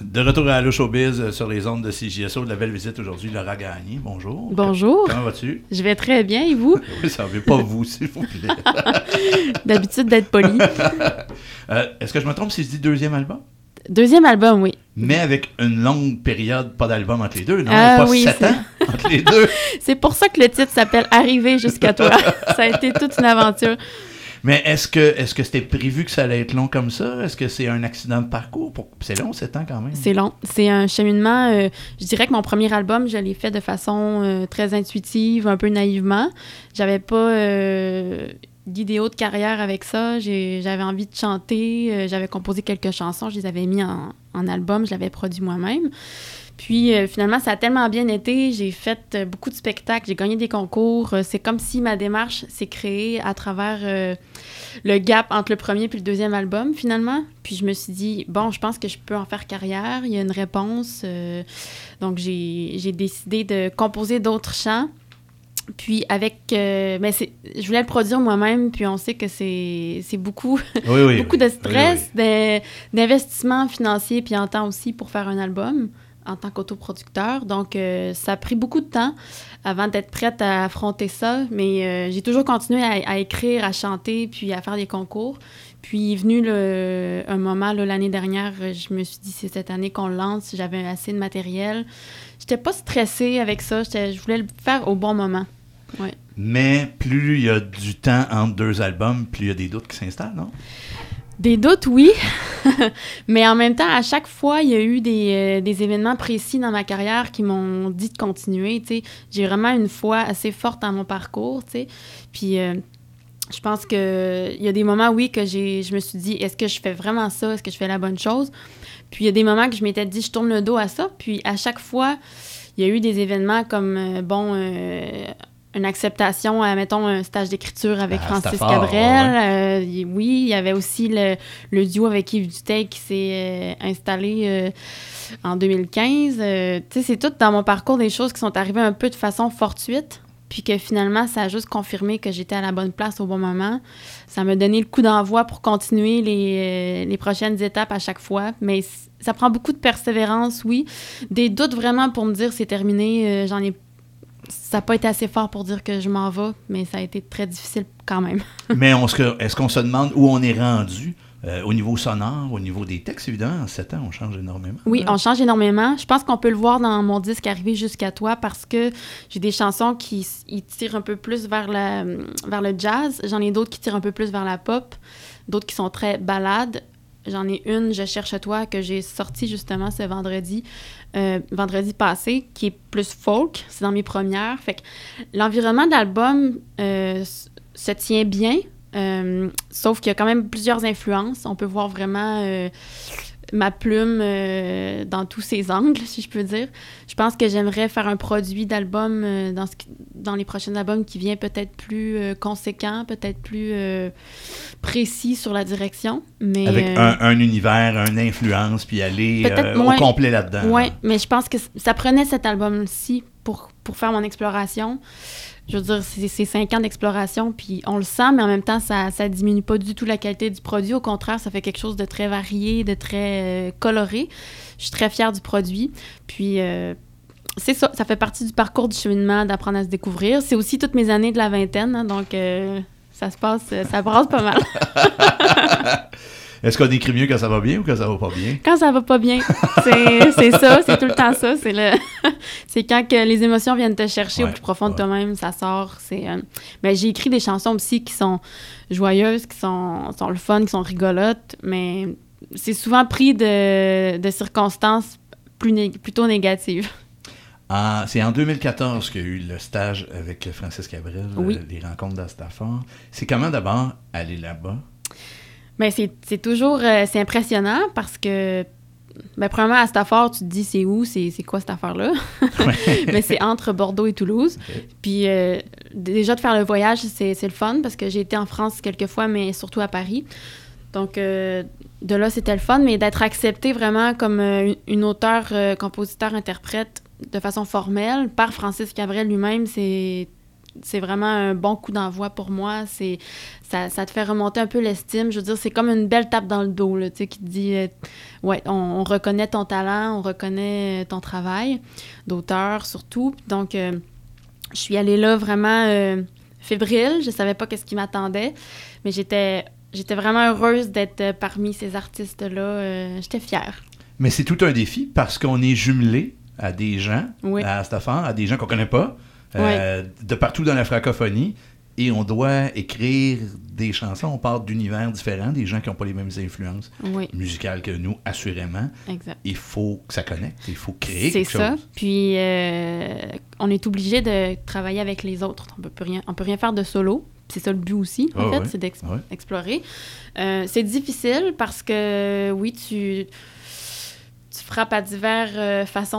De retour à Allo Showbiz sur les ondes de CJSO. De la belle visite aujourd'hui, Laura Gagné. Bonjour. Bonjour. Comment vas-tu? Je vais très bien, et vous? Oui, ça ne veut pas vous, s'il vous plaît. D'habitude d'être poli. Est-ce que je me trompe si je dis deuxième album? Deuxième album, oui. Mais avec une longue période, pas d'album entre les deux, non? Pas oui, 7 ans entre les deux. C'est pour ça que le titre s'appelle « Arriver jusqu'à toi ». Ça a été toute une aventure. Mais est-ce que c'était prévu que ça allait être long comme ça? Est-ce que c'est un accident de parcours? C'est long, 7 ans quand même. C'est long. C'est un cheminement. Je dirais que mon premier album, je l'ai fait de façon très intuitive, un peu naïvement. J'avais pas d'idéaux de carrière avec ça. J'avais envie de chanter. J'avais composé quelques chansons. Je les avais mis en album. Je l'avais produit moi-même. Puis, finalement, ça a tellement bien été. J'ai fait beaucoup de spectacles. J'ai gagné des concours. C'est comme si ma démarche s'est créée à travers le gap entre le premier puis le deuxième album, finalement. Puis, je me suis dit, bon, je pense que je peux en faire carrière. Il y a une réponse. Donc, j'ai décidé de composer d'autres chants. Puis, je voulais le produire moi-même. Puis, on sait que c'est beaucoup, beaucoup de stress, d'investissement financier puis en temps aussi pour faire un album en tant qu'autoproducteur. Donc, ça a pris beaucoup de temps avant d'être prête à affronter ça. Mais j'ai toujours continué à écrire, à chanter, puis à faire des concours. Puis est venu un moment, l'année dernière, je me suis dit, c'est cette année qu'on le lance. J'avais assez de matériel. J'étais pas stressée avec ça. Je voulais le faire au bon moment. Ouais. Mais plus il y a du temps entre deux albums, plus il y a des doutes qui s'installent, non? Des doutes, oui. Mais en même temps, à chaque fois, il y a eu des événements précis dans ma carrière qui m'ont dit de continuer, tu sais. J'ai vraiment une foi assez forte dans mon parcours, tu sais. Puis je pense qu'il y a des moments, oui, que je me suis dit, est-ce que je fais vraiment ça? Est-ce que je fais la bonne chose? Puis il y a des moments que je m'étais dit, je tourne le dos à ça. Puis à chaque fois, il y a eu des événements comme, une acceptation à, mettons, un stage d'écriture avec Francis Cabrel. Ouais. Oui, il y avait aussi le duo avec Yves Duteil qui s'est installé en 2015. Tu sais, c'est tout dans mon parcours des choses qui sont arrivées un peu de façon fortuite, puis que finalement, ça a juste confirmé que j'étais à la bonne place au bon moment. Ça m'a donné le coup d'envoi pour continuer les prochaines étapes à chaque fois, mais ça prend beaucoup de persévérance, oui. Des doutes vraiment pour me dire c'est terminé, ça n'a pas été assez fort pour dire que je m'en vais, mais ça a été très difficile quand même. Mais est-ce qu'on se demande où on est rendu au niveau sonore, au niveau des textes, évidemment? En 7 ans, on change énormément. Oui, on change énormément. Je pense qu'on peut le voir dans mon disque Arrivé jusqu'à toi parce que j'ai des chansons qui tirent un peu plus vers le jazz. J'en ai d'autres qui tirent un peu plus vers la pop, d'autres qui sont très ballades. J'en ai une, Je cherche toi, que j'ai sortie justement ce vendredi passé, qui est plus folk. C'est dans mes premières. Fait que l'environnement de l'album se tient bien, sauf qu'il y a quand même plusieurs influences. On peut voir vraiment ma plume dans tous ses angles, si je peux dire. Je pense que j'aimerais faire un produit d'album dans les prochains albums qui vient peut-être plus conséquent, peut-être plus précis sur la direction. Mais, avec un univers, une influence, puis aller au complet là-dedans. Oui, mais je pense que ça prenait cet album-ci pour faire mon exploration. Je veux dire, c'est 5 ans d'exploration, puis on le sent, mais en même temps, ça diminue pas du tout la qualité du produit. Au contraire, ça fait quelque chose de très varié, de très coloré. Je suis très fière du produit. Puis, c'est ça fait partie du parcours du cheminement, d'apprendre à se découvrir. C'est aussi toutes mes années de la vingtaine, hein, donc ça brasse pas mal. Est-ce qu'on écrit mieux quand ça va bien ou quand ça va pas bien? Quand ça va pas bien. C'est ça, c'est tout le temps ça. C'est quand que les émotions viennent te chercher au plus profond de toi-même, ça sort. Mais j'ai écrit des chansons aussi qui sont joyeuses, qui sont le fun, qui sont rigolotes, mais c'est souvent pris de circonstances plutôt négatives. C'est en 2014 qu'il y a eu le stage avec Francis Cabrel, oui. Les rencontres d'Astafor. C'est comment d'abord aller là-bas? Bien, c'est toujours c'est impressionnant parce que, premièrement, à Stafford, tu te dis c'est où, c'est quoi cette affaire-là? Mais c'est entre Bordeaux et Toulouse. Okay. Puis déjà, de faire le voyage, c'est le fun parce que j'ai été en France quelques fois, mais surtout à Paris. Donc, de là, c'était le fun, mais d'être acceptée vraiment comme une auteure, compositeur, interprète de façon formelle par Francis Cabrel lui-même, c'est c'est vraiment un bon coup d'envoi pour moi. Ça te fait remonter un peu l'estime. Je veux dire, c'est comme une belle tape dans le dos, là, tu sais, qui te dit, ouais, on reconnaît ton talent, on reconnaît ton travail d'auteur, surtout. Donc, je suis allée là vraiment fébrile. Je savais pas qu'est-ce qui m'attendait, mais j'étais vraiment heureuse d'être parmi ces artistes-là. J'étais fière. Mais c'est tout un défi parce qu'on est jumelé à des gens, Oui. à Stéphane, à des gens qu'on connaît pas, de partout dans la francophonie, et on doit écrire des chansons. On parle d'univers différents, des gens qui n'ont pas les mêmes influences musicales que nous, assurément. Exact. Il faut que ça connecte, il faut créer quelque chose. C'est ça. Puis, on est obligé de travailler avec les autres. On peut rien faire de solo. C'est ça le but aussi, en fait, c'est d'explorer. C'est difficile parce que, oui, tu frappes à diverses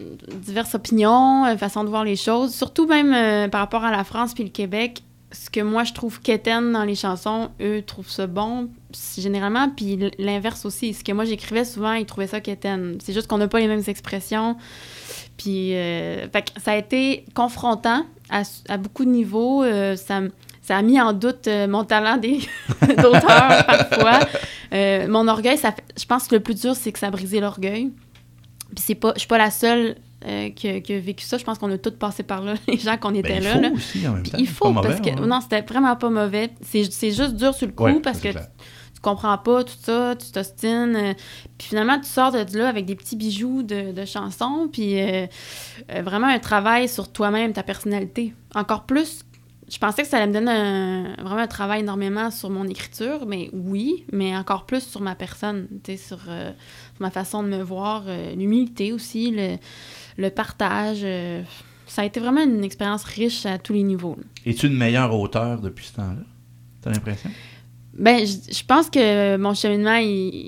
opinions, façons de voir les choses. Surtout même par rapport à la France puis le Québec, ce que moi, je trouve quétaine dans les chansons, eux trouvent ça bon, généralement, puis l'inverse aussi. Ce que moi, j'écrivais souvent, ils trouvaient ça quétaine. C'est juste qu'on n'a pas les mêmes expressions. Puis, fait que ça a été confrontant à beaucoup de niveaux. Ça a mis en doute mon talent d'auteur parfois. Mon orgueil, je pense que le plus dur, c'est que ça a brisé l'orgueil. Puis je suis pas la seule qui a vécu ça. Je pense qu'on a tous passé par là, les gens qu'on était là. Il faut aussi, en même temps. Il faut, pas parce mauvais, que... Non, c'était vraiment pas mauvais. C'est juste dur sur le coup, parce que tu comprends pas tout ça, tu t'ostines. Puis finalement, tu sors de là avec des petits bijoux de chansons, puis vraiment un travail sur toi-même, ta personnalité. Encore plus... Je pensais que ça allait me donner vraiment un travail énormément sur mon écriture, mais oui, mais encore plus sur ma personne, tu sais, sur ma façon de me voir, l'humilité aussi, le partage. Ça a été vraiment une expérience riche à tous les niveaux. Là. Es-tu une meilleure auteure depuis ce temps-là? T'as l'impression? Ben, je pense que mon cheminement,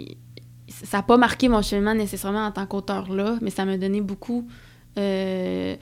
ça n'a pas marqué mon cheminement nécessairement en tant qu'auteur-là, mais ça m'a donné beaucoup d'aide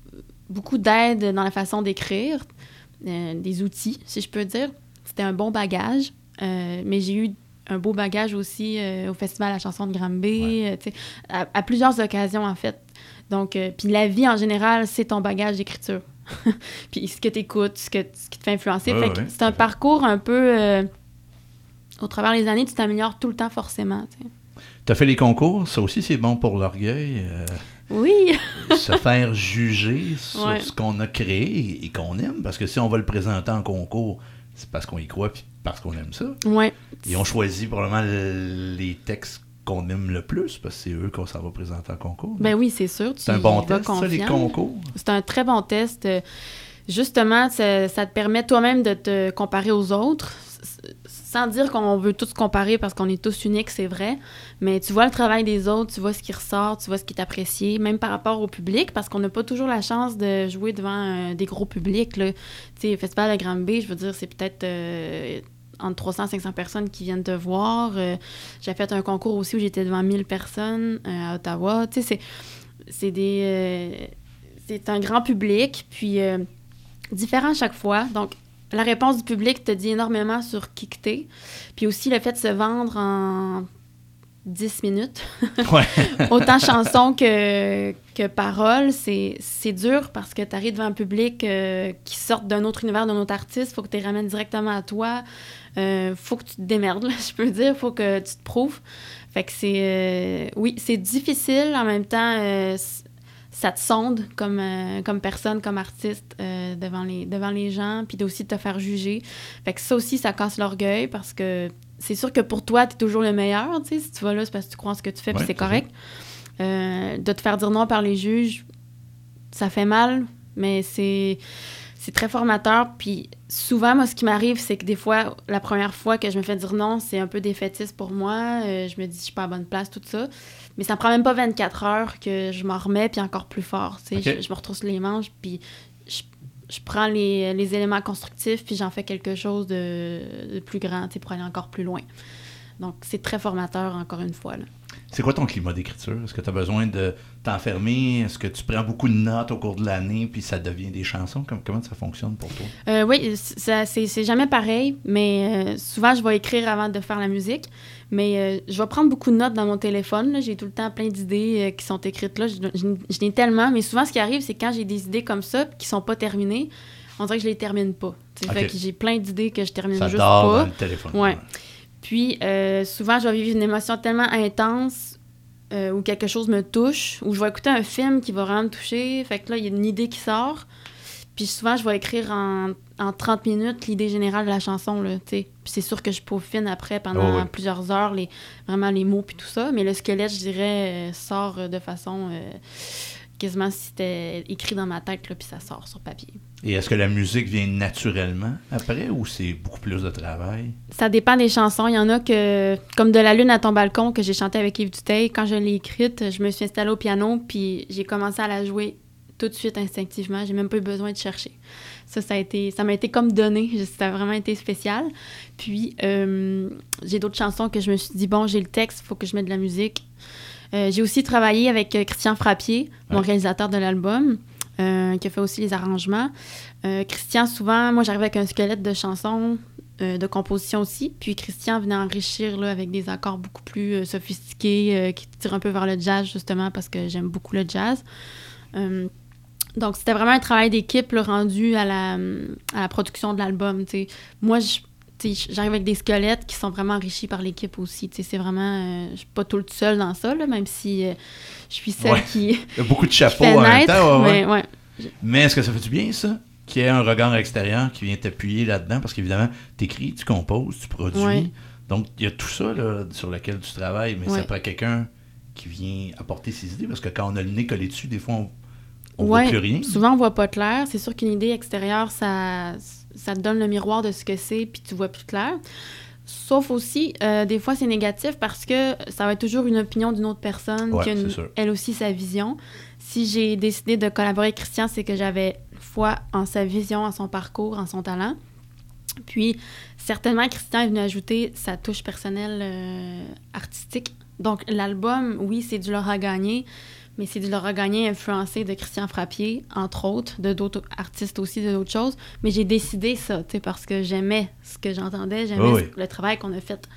dans la façon d'écrire. Des outils, si je peux dire. C'était un bon bagage, mais j'ai eu un beau bagage aussi au Festival à la chanson de Granby, à plusieurs occasions, en fait. Donc, puis la vie, en général, c'est ton bagage d'écriture. Puis ce que tu écoutes, ce qui te fait influencer. Fait que c'est un parcours un peu... au travers des années, tu t'améliores tout le temps, forcément. Tu as fait les concours, ça aussi, c'est bon pour l'orgueil. Oui! Se faire juger sur ce qu'on a créé et qu'on aime. Parce que si on va le présenter en concours, c'est parce qu'on y croit puis parce qu'on aime ça. Ouais. Et on choisit probablement les textes qu'on aime le plus parce que c'est eux qu'on s'en va présenter en concours. Ben oui, c'est sûr. C'est un bon test, ça, les concours? C'est un très bon test. Justement, ça te permet toi-même de te comparer aux autres. Sans dire qu'on veut tous se comparer parce qu'on est tous uniques, c'est vrai, mais tu vois le travail des autres, tu vois ce qui ressort, tu vois ce qui est apprécié, même par rapport au public, parce qu'on n'a pas toujours la chance de jouer devant des gros publics. Tu sais, le Festival de Granby, je veux dire, c'est peut-être entre 300 et 500 personnes qui viennent te voir. J'ai fait un concours aussi où j'étais devant 1000 personnes à Ottawa. Tu sais, c'est un grand public, puis différent à chaque fois, donc la réponse du public te dit énormément sur qui que t'es. Puis aussi, le fait de se vendre en 10 minutes, autant chanson que paroles, c'est dur parce que t'arrives devant un public qui sort d'un autre univers, d'un autre artiste. Faut que tu les ramènes directement à toi. Faut que tu te démerdes, là, je peux dire. Faut que tu te prouves. Fait que c'est... oui, c'est difficile. En même temps... ça te sonde comme personne, comme artiste devant les gens, puis aussi de te faire juger. Fait que ça aussi, ça casse l'orgueil parce que c'est sûr que pour toi, t'es toujours le meilleur, tu sais. Si tu vas là, c'est parce que tu crois en ce que tu fais, puis c'est correct. De te faire dire non par les juges, ça fait mal, mais c'est très formateur. Puis souvent, moi, ce qui m'arrive, c'est que des fois, la première fois que je me fais dire non, c'est un peu défaitiste pour moi. Je me dis, je suis pas à bonne place, tout ça. Mais ça prend même pas 24 heures que je m'en remets, puis encore plus fort. Okay. Je me retrousse les manches, puis je prends les éléments constructifs, puis j'en fais quelque chose de plus grand, pour aller encore plus loin. Donc, c'est très formateur, encore une fois, là. C'est quoi ton climat d'écriture? Est-ce que tu as besoin de t'enfermer? Est-ce que tu prends beaucoup de notes au cours de l'année puis ça devient des chansons? Comment ça fonctionne pour toi? Oui, c'est jamais pareil, mais souvent, je vais écrire avant de faire la musique. Mais je vais prendre beaucoup de notes dans mon téléphone. Là. J'ai tout le temps plein d'idées qui sont écrites là. Je n'ai tellement, mais souvent, ce qui arrive, c'est quand j'ai des idées comme ça qui sont pas terminées, on dirait que je les termine pas. Okay. Fait que j'ai plein d'idées que je termine ça juste dort pas. Dans le téléphone. Ouais. Puis, souvent, je vais vivre une émotion tellement intense ou quelque chose me touche, ou je vais écouter un film qui va vraiment me toucher. Fait que là, il y a une idée qui sort. Puis souvent, je vais écrire en 30 minutes l'idée générale de la chanson, là, tu sais. Puis c'est sûr que je peaufine après pendant plusieurs heures vraiment les mots puis tout ça. Mais le squelette, je dirais, sort de façon quasiment si c'était écrit dans ma tête, là, puis ça sort sur papier. Et est-ce que la musique vient naturellement après ou c'est beaucoup plus de travail? Ça dépend des chansons. Il y en a que, comme De la lune à ton balcon, que j'ai chanté avec Yves Dutheil, quand je l'ai écrite, je me suis installée au piano, puis j'ai commencé à la jouer tout de suite instinctivement. J'ai même pas eu besoin de chercher. Ça m'a été comme donné. Ça a vraiment été spécial. Puis, j'ai d'autres chansons que je me suis dit, bon, j'ai le texte, il faut que je mette de la musique. J'ai aussi travaillé avec Christian Frappier, mon réalisateur de l'album, qui a fait aussi les arrangements. Christian, souvent, moi, j'arrivais avec un squelette de chansons, de composition aussi. Puis Christian venait enrichir là, avec des accords beaucoup plus sophistiqués, qui tirent un peu vers le jazz, justement, parce que j'aime beaucoup le jazz. Donc, c'était vraiment un travail d'équipe là, rendu à la production de l'album. T'sais. Moi, j'arrive avec des squelettes qui sont vraiment enrichis par l'équipe aussi. C'est vraiment... je suis pas toute seule dans ça, là, même si je suis celle qui... Il y a beaucoup de chapeaux en même temps. Mais est-ce que ça fait du bien, ça? Qu'il y ait un regard extérieur qui vient t'appuyer là-dedans? Parce qu'évidemment, t'écris, tu composes, tu produis. Ouais. Donc, il y a tout ça là, sur lequel tu travailles, mais ça prend quelqu'un qui vient apporter ses idées. Parce que quand on a le nez collé dessus, des fois, on voit plus rien. Souvent, on voit pas clair. C'est sûr qu'une idée extérieure, ça te donne le miroir de ce que c'est, puis tu vois plus clair. Sauf aussi, des fois, c'est négatif parce que ça va être toujours une opinion d'une autre personne qui a elle aussi sa vision. Si j'ai décidé de collaborer avec Christian, c'est que j'avais foi en sa vision, en son parcours, en son talent. Puis, certainement, Christian est venu ajouter sa touche personnelle artistique. Donc, l'album, oui, c'est du Laura Gagné, mais c'est du Laura Gagné influencé de Christian Frappier, entre autres, de d'autres artistes aussi, de d'autres choses. Mais j'ai décidé ça, tu sais, parce que j'aimais ce que j'entendais, j'aimais le travail qu'on a fait.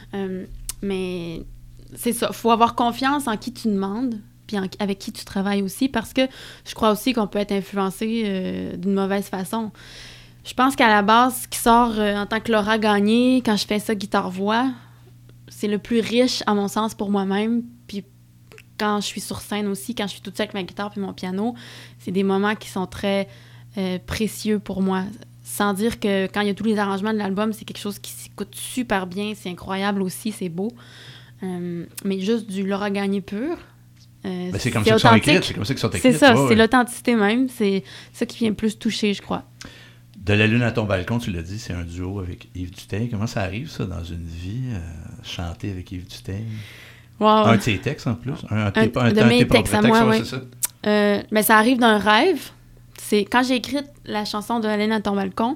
Mais c'est ça, il faut avoir confiance en qui tu demandes, puis avec qui tu travailles aussi, parce que je crois aussi qu'on peut être influencé d'une mauvaise façon. Je pense qu'à la base, ce qui sort en tant que Laura Gagné, quand je fais ça guitare-voix, c'est le plus riche, à mon sens, pour moi-même, puis quand je suis sur scène aussi, quand je suis toute seule avec ma guitare puis mon piano, c'est des moments qui sont très précieux pour moi. Sans dire que quand il y a tous les arrangements de l'album, c'est quelque chose qui s'écoute super bien, c'est incroyable aussi, c'est beau. Mais juste du Laura Gagné pur. C'est comme ça qu'ils sont écrites, c'est comme ça qu'ils sont écrites. C'est ça, c'est l'authenticité même, c'est ça qui vient plus toucher, je crois. De la lune à ton balcon, tu l'as dit, c'est un duo avec Yves Dutheil. Comment ça arrive, ça, dans une vie, chanter avec Yves Dutheil? Wow. Un de ses textes, en plus. Un de mes textes à moi, oui. Mais ça arrive d'un rêve. C'est quand j'ai écrit la chanson de la lune à ton balcon,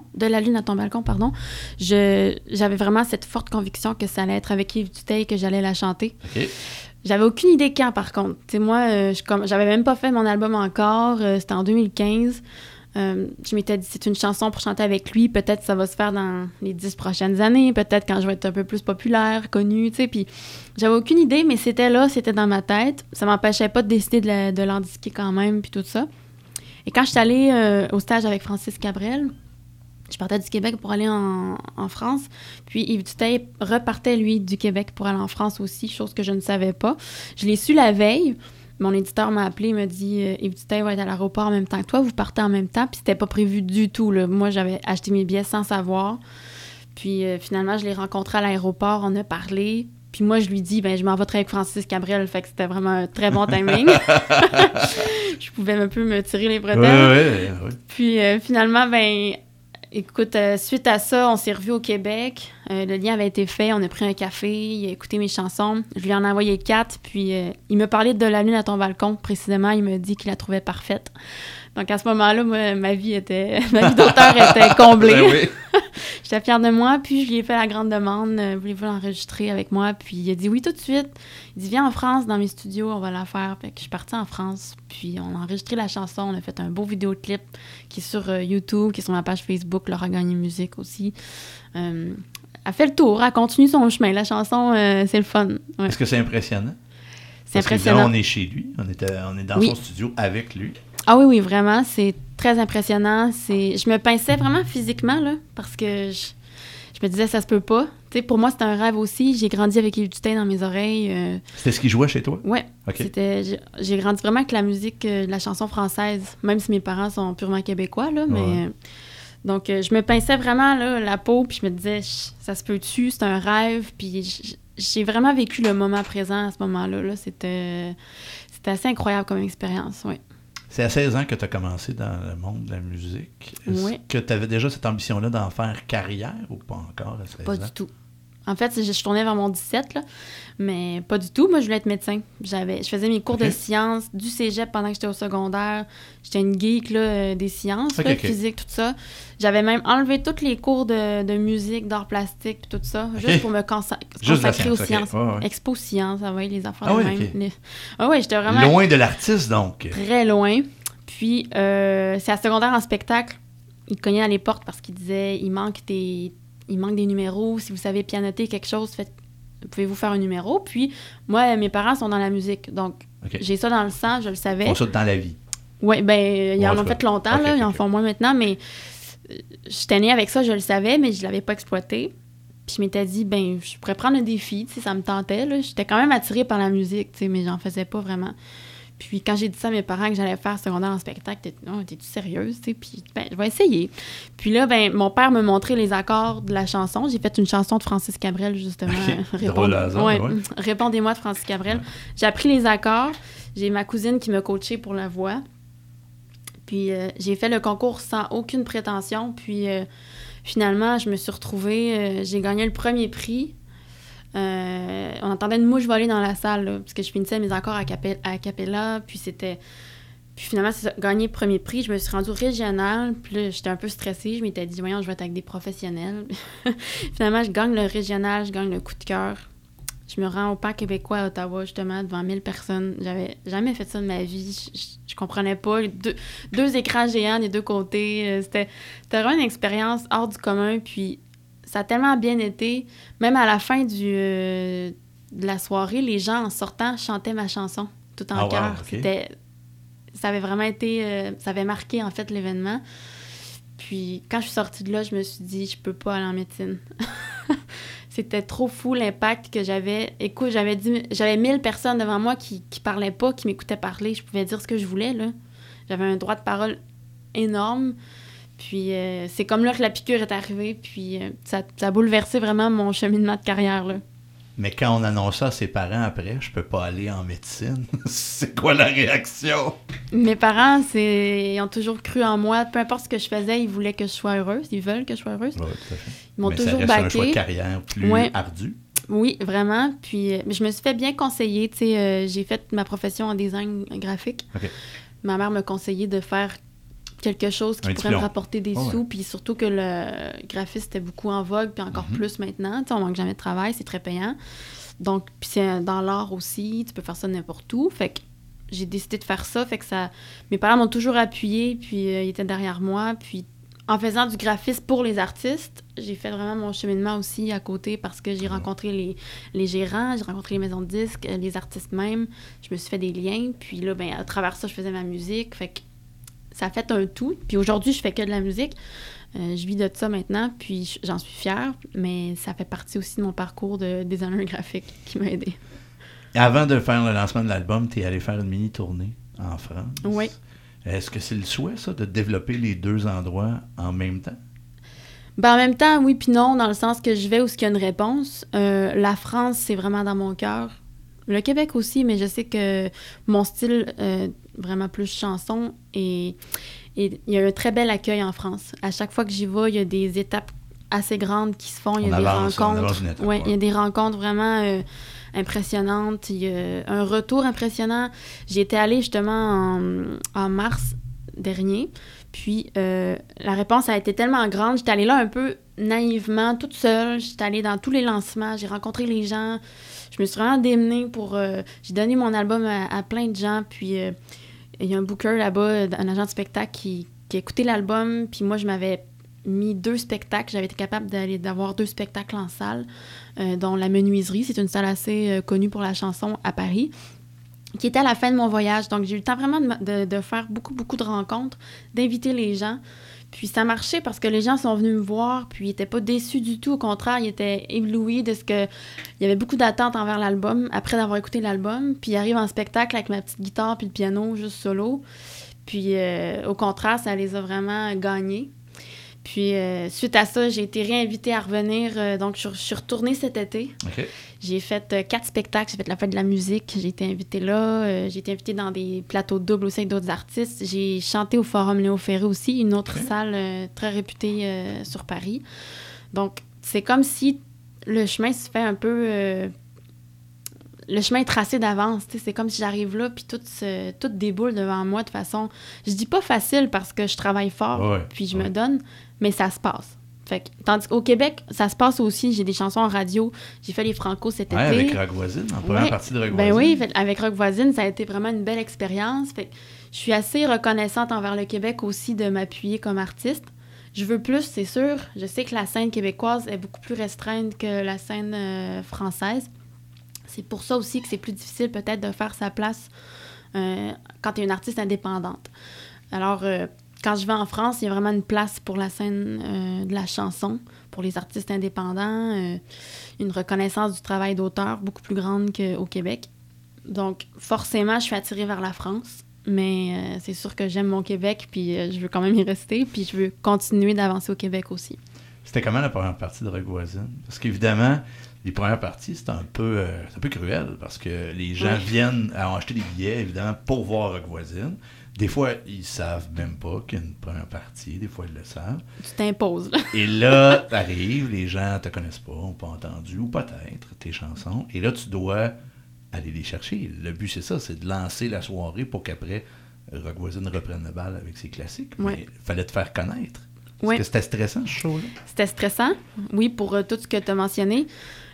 j'avais vraiment cette forte conviction que ça allait être avec Yves Dutheil que j'allais la chanter. Okay. J'avais aucune idée quand, par contre. T'sais, moi, j'avais même pas fait mon album encore. C'était en 2015. Je m'étais dit, c'est une chanson pour chanter avec lui. Peut-être que ça va se faire dans les 10 prochaines années. Peut-être quand je vais être un peu plus populaire, connue, tu sais. Puis j'avais aucune idée, mais c'était là, c'était dans ma tête. Ça m'empêchait pas de décider de l'indiquer quand même, puis tout ça. Et quand je suis allée au stage avec Francis Cabrel, je partais du Québec pour aller en France. Puis Yves Dutheil repartait, lui, du Québec pour aller en France aussi, chose que je ne savais pas. Je l'ai su la veille. Mon éditeur m'a appelé, il m'a dit « Yves Dutheil va être à l'aéroport en même temps que toi, vous partez en même temps. » Puis c'était pas prévu du tout, là. Moi, j'avais acheté mes billets sans savoir. Puis finalement, je l'ai rencontré à l'aéroport, on a parlé. Puis moi, je lui dis « je m'en vais travailler avec Francis Cabrel. » Fait que c'était vraiment un très bon timing. Je pouvais un peu me tirer les bretelles. Ouais. Puis finalement, écoute, suite à ça, on s'est revus au Québec. Le lien avait été fait. On a pris un café. Il a écouté mes chansons. Je lui en ai envoyé 4. Puis il me parlait de la lune à ton balcon. Précisément, il me dit qu'il la trouvait parfaite. Donc à ce moment-là, moi, ma vie d'auteur était comblée. Oui. J'étais fière de moi. Puis je lui ai fait la grande demande. Voulez-vous l'enregistrer avec moi? Puis il a dit oui tout de suite. Il dit viens en France dans mes studios, on va la faire. Fait que je suis partie en France. Puis on a enregistré la chanson. On a fait un beau vidéoclip qui est sur YouTube, qui est sur ma page Facebook, Laura Gagné Musique aussi. Elle fait le tour, elle continue son chemin. La chanson, c'est le fun. Ouais. Est-ce que c'est impressionnant? C'est impressionnant. Là, on est chez lui, on est dans son studio avec lui. Ah oui, vraiment, c'est très impressionnant. Je me pinçais vraiment physiquement, là, parce que je me disais, ça se peut pas. Tu sais, pour moi, c'était un rêve aussi. J'ai grandi avec Yves Dutin dans mes oreilles. C'était ce qui jouait chez toi? Oui. Okay. J'ai grandi vraiment avec la musique, de la chanson française, même si mes parents sont purement québécois, là, mais... Ouais. Donc, je me pinçais vraiment là, la peau, puis je me disais, ça se peut-tu? C'est un rêve. Puis j'ai vraiment vécu le moment présent à ce moment-là. Là. C'était assez incroyable comme expérience, oui. C'est à 16 ans que tu as commencé dans le monde de la musique. Oui. Est-ce que tu avais déjà cette ambition-là d'en faire carrière ou pas encore à 16 ans? Pas du tout. En fait, je tournais vers mon 17, là, mais pas du tout. Moi, je voulais être médecin. Je faisais mes cours de sciences du cégep pendant que j'étais au secondaire. J'étais une geek là, des sciences, physique, tout ça. J'avais même enlevé tous les cours de musique, d'art plastique, tout ça, juste pour me consacrer aux sciences. Ouais. Expo sciences, ça va, les affaires de même. Ah ouais, j'étais vraiment... Loin de l'artiste, donc. Très loin. Puis, c'est à secondaire en spectacle. Il cognait à les portes parce qu'il disait, il manque des numéros. Si vous savez pianoter quelque chose, pouvez-vous faire un numéro? Puis, moi, mes parents sont dans la musique. Donc, j'ai ça dans le sang, je le savais. Ils ça dans la vie. Oui, bien, ils en ont fait longtemps, là, ils en font moins maintenant, mais j'étais née avec ça, je le savais, mais je l'avais pas exploité. Puis, je m'étais dit, je pourrais prendre un défi, tu sais, ça me tentait, là. J'étais quand même attirée par la musique, tu sais, mais j'en faisais pas vraiment. Puis quand j'ai dit ça à mes parents que j'allais faire secondaire en spectacle, t'es-tu sérieuse, tu sais? Puis je vais essayer. Puis là, mon père me montrait les accords de la chanson. J'ai fait une chanson de Francis Cabrel, justement. Répondez-moi de Francis Cabrel. Ouais. J'ai appris les accords. J'ai ma cousine qui m'a coachée pour la voix. Puis j'ai fait le concours sans aucune prétention. Puis finalement, je me suis retrouvée... j'ai gagné le premier prix. On entendait une mouche voler dans la salle, là, parce que je finissais mes accords à cappella, puis finalement, c'est ça, gagné premier prix, je me suis rendue régionale, puis là, j'étais un peu stressée, je m'étais dit, voyons, je vais être avec des professionnels. Finalement, je gagne le régional, je gagne le coup de cœur. Je me rends au Parc québécois à Ottawa, justement, devant 1000 personnes. J'avais jamais fait ça de ma vie, je comprenais pas. Deux écrans géants des deux côtés, c'était vraiment une expérience hors du commun, puis ça a tellement bien été. Même à la fin de la soirée, les gens, en sortant, chantaient ma chanson tout en chœur. Wow, okay. Ça avait vraiment été... ça avait marqué, en fait, l'événement. Puis, quand je suis sortie de là, je me suis dit, je peux pas aller en médecine. C'était trop fou, l'impact que j'avais. Écoute, j'avais 1000 personnes devant moi qui parlaient pas, qui m'écoutaient parler. Je pouvais dire ce que je voulais, là. J'avais un droit de parole énorme. Puis c'est comme là que la piqûre est arrivée, puis ça a bouleversé vraiment mon cheminement de carrière, là. Mais quand on annonce ça à ses parents après, je peux pas aller en médecine, c'est quoi la réaction? Mes parents, ils ont toujours cru en moi. Peu importe ce que je faisais, ils voulaient que je sois heureuse. Ils veulent que je sois heureuse. Oui, tout à fait. Ils m'ont toujours backé. Mais ça reste un choix de carrière plus ardu. Oui, vraiment. Puis je me suis fait bien conseiller. Tu sais, j'ai fait ma profession en design graphique. Okay. Ma mère me conseillait de faire quelque chose qui pourrait me rapporter des sous, puis surtout que le graphisme était beaucoup en vogue, puis encore plus maintenant. Tu sais, on manque jamais de travail, c'est très payant. Donc, puis c'est dans l'art aussi, tu peux faire ça n'importe où. Fait que j'ai décidé de faire ça, fait que ça... Mes parents m'ont toujours appuyée, puis ils étaient derrière moi, puis en faisant du graphisme pour les artistes, j'ai fait vraiment mon cheminement aussi à côté parce que j'ai rencontré les gérants, j'ai rencontré les maisons de disques, les artistes même, je me suis fait des liens, puis là, à travers ça, je faisais ma musique, fait que ça a fait un tout. Puis aujourd'hui, je fais que de la musique. Je vis de ça maintenant, puis j'en suis fière, mais ça fait partie aussi de mon parcours de designer graphique qui m'a aidée. Avant de faire le lancement de l'album, tu es allé faire une mini-tournée en France. Oui. Est-ce que c'est le souhait, ça, de développer les deux endroits en même temps? En même temps, oui puis non, dans le sens que je vais où il y a une réponse. La France, c'est vraiment dans mon cœur. Le Québec aussi, mais je sais que mon style... vraiment plus chanson et il y a un très bel accueil en France. À chaque fois que j'y vais, il y a des étapes assez grandes qui se font, il y a des rencontres. Il y a des rencontres vraiment impressionnantes, il y a un retour impressionnant. J'y étais allée justement en mars dernier, puis la réponse a été tellement grande, j'étais allée là un peu naïvement, toute seule, j'étais allée dans tous les lancements, j'ai rencontré les gens, je me suis vraiment démenée pour... j'ai donné mon album à plein de gens, puis il y a un booker là-bas, un agent de spectacle qui a écouté l'album, puis moi, je m'avais mis 2 spectacles. J'avais été capable d'avoir 2 spectacles en salle, dont La Menuiserie. C'est une salle assez connue pour la chanson à Paris. qui était à la fin de mon voyage. Donc, j'ai eu le temps vraiment de faire beaucoup, beaucoup de rencontres, d'inviter les gens. Puis ça marchait parce que les gens sont venus me voir, puis ils n'étaient pas déçus du tout. Au contraire, ils étaient éblouis de ce que... Il y avait beaucoup d'attentes envers l'album, après d'avoir écouté l'album. Puis ils arrivent en spectacle avec ma petite guitare puis le piano, juste solo. Puis au contraire, ça les a vraiment gagnés. Puis suite à ça, j'ai été réinvitée à revenir. Donc je suis retournée cet été. Okay. J'ai fait 4 spectacles. J'ai fait la fête de la musique. J'ai été invitée là. J'ai été invitée dans des plateaux doubles aussi avec d'autres artistes. J'ai chanté au Forum Léo Ferré aussi, une autre salle très réputée sur Paris. Donc, c'est comme si le chemin se fait un peu... le chemin est tracé d'avance. C'est comme si j'arrive là puis tout déboule devant moi de façon... Je dis pas facile parce que je travaille fort puis je me donne, mais ça se passe. Fait que, tandis qu'au Québec, ça se passe aussi. J'ai des chansons en radio. J'ai fait les Franco cet été. Avec Rock Voisine, en première partie de Rock Voisine. Ben oui, avec Rock Voisine, ça a été vraiment une belle expérience. Fait que je suis assez reconnaissante envers le Québec aussi de m'appuyer comme artiste. Je veux plus, c'est sûr. Je sais que la scène québécoise est beaucoup plus restreinte que la scène française. C'est pour ça aussi que c'est plus difficile peut-être de faire sa place quand tu es une artiste indépendante. Alors... quand je vais en France, il y a vraiment une place pour la scène de la chanson, pour les artistes indépendants, une reconnaissance du travail d'auteur beaucoup plus grande qu'au Québec. Donc, forcément, je suis attirée vers la France, mais c'est sûr que j'aime mon Québec, puis je veux quand même y rester, puis je veux continuer d'avancer au Québec aussi. C'était comment la première partie de Rock Voisine? Parce qu'évidemment, les premières parties, c'est un peu cruel, parce que les gens viennent à acheter des billets, évidemment, pour voir Rock Voisine. Des fois, ils savent même pas qu'il y a une première partie. Des fois, ils le savent. Tu t'imposes, là. Et là, t'arrives, les gens te connaissent pas, n'ont pas entendu, ou peut-être, tes chansons. Et là, tu dois aller les chercher. Le but, c'est ça, c'est de lancer la soirée pour qu'après, Rock Voisine reprenne le bal avec ses classiques. Mais il fallait te faire connaître. Est-ce que c'était stressant, ce show-là? C'était stressant, oui, pour tout ce que tu as mentionné.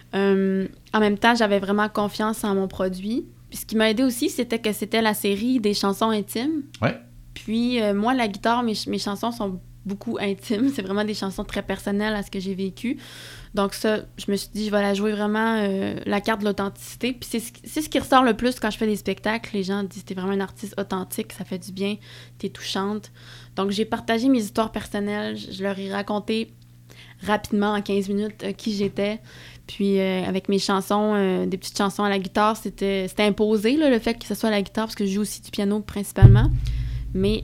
En même temps, j'avais vraiment confiance en mon produit. Puis ce qui m'a aidé aussi, c'était que c'était la série des chansons intimes. Ouais. Puis moi, la guitare, mes chansons sont beaucoup intimes. C'est vraiment des chansons très personnelles à ce que j'ai vécu. Donc ça, je me suis dit, je vais la jouer vraiment la carte de l'authenticité. Puis c'est ce qui ressort le plus quand je fais des spectacles. Les gens disent, t'es vraiment une artiste authentique, ça fait du bien, t'es touchante. Donc j'ai partagé mes histoires personnelles. Je leur ai raconté rapidement, en 15 minutes, qui j'étais. Puis avec mes chansons, des petites chansons à la guitare, c'était imposé, là, le fait que ce soit à la guitare, parce que je joue aussi du piano principalement. Mais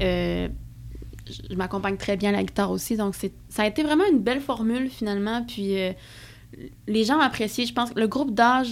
je m'accompagne très bien à la guitare aussi. Donc ça a été vraiment une belle formule, finalement. Puis les gens ont apprécié. Je pense que le groupe d'âge,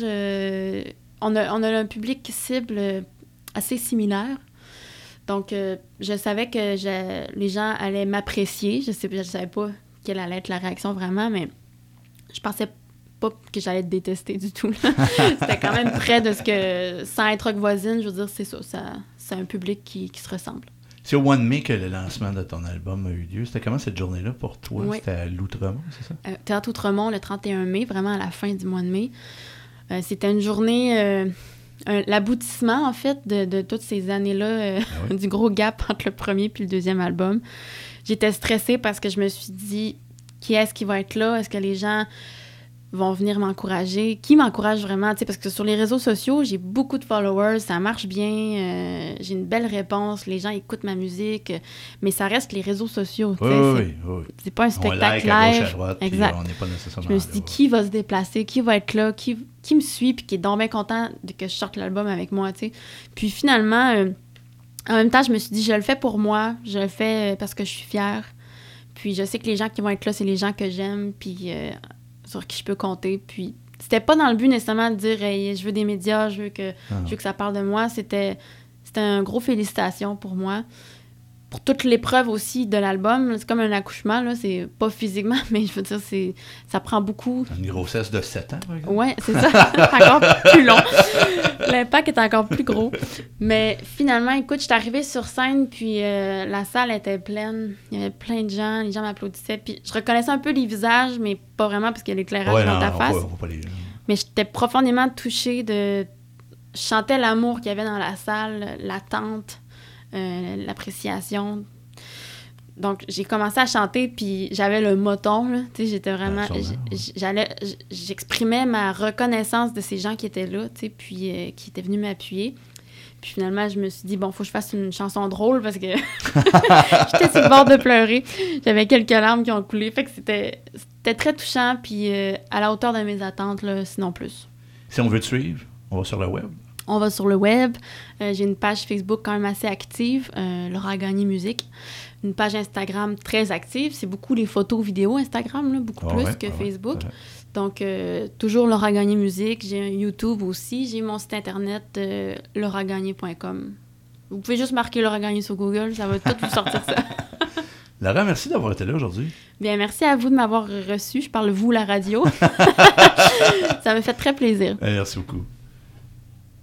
on a un public cible assez similaire. Donc je savais que les gens allaient m'apprécier. Je savais pas quelle allait être la réaction vraiment, mais je pensais pas que j'allais te détester du tout. C'était quand même près de ce que, sans être Rock Voisine, je veux dire, c'est ça c'est un public qui se ressemble. C'est au mois de mai que le lancement de ton album a eu lieu. C'était comment cette journée-là pour toi? Oui. C'était à l'Outremont, c'est ça? Théâtre Outremont, le 31 mai, vraiment à la fin du mois de mai. C'était une journée, l'aboutissement, en fait, de toutes ces années-là, du gros gap entre le premier puis le deuxième album. J'étais stressée parce que je me suis dit, qui est-ce qui va être là? Est-ce que les gens vont venir m'encourager? Qui m'encourage vraiment? T'sais, parce que sur les réseaux sociaux, j'ai beaucoup de followers, ça marche bien, j'ai une belle réponse, les gens écoutent ma musique, mais ça reste les réseaux sociaux. Oui. C'est pas un spectacle live. À live. gauche, à droite, exact. On n'est pas nécessairement. Je me suis dit, qui va se déplacer? Qui va être là? Qui me suit? Puis qui est donc bien content que je sorte l'album avec moi, tu sais. Puis finalement, en même temps, je me suis dit, je le fais pour moi, je le fais parce que je suis fière. Puis je sais que les gens qui vont être là, c'est les gens que j'aime, puis sur qui je peux compter. Puis c'était pas dans le but nécessairement de dire hey, je veux des médias, je veux que ça parle de moi. C'était un gros félicitations pour moi. Pour toute l'épreuve aussi de l'album, c'est comme un accouchement, là, c'est pas physiquement, mais je veux dire, ça prend beaucoup. Une grossesse de 7 ans, par exemple. Ouais, c'est ça, encore plus long. L'impact est encore plus gros. Mais finalement, écoute, je suis arrivée sur scène, puis la salle était pleine. Il y avait plein de gens, les gens m'applaudissaient. Puis je reconnaissais un peu les visages, mais pas vraiment, parce qu'il y a l'éclairage dans ta face. Faut pas les... Mais j'étais profondément touchée de... Je sentais l'amour qu'il y avait dans la salle, l'attente. L'appréciation. Donc, j'ai commencé à chanter, puis j'avais le moton, là. Tu sais, j'étais vraiment... J'exprimais ma reconnaissance de ces gens qui étaient là, tu sais, puis qui étaient venus m'appuyer. Puis finalement, je me suis dit, bon, faut que je fasse une chanson drôle parce que j'étais sur le bord de pleurer. J'avais quelques larmes qui ont coulé. Fait que c'était très touchant, puis à la hauteur de mes attentes, là, sinon plus. Si on veut te suivre, on va sur le web. On va sur le web. J'ai une page Facebook quand même assez active, Laura Gagné Musique. Une page Instagram très active. C'est beaucoup les photos, vidéos Instagram, là, beaucoup plus que Facebook. Ouais. Donc, toujours Laura Gagné Musique. J'ai un YouTube aussi. J'ai mon site internet, lauragagné.com. Vous pouvez juste marquer Laura Gagné sur Google, ça va tout vous sortir ça. Laura, merci d'avoir été là aujourd'hui. Bien, merci à vous de m'avoir reçu. Je parle vous, la radio. Ça m'a fait très plaisir. Merci beaucoup.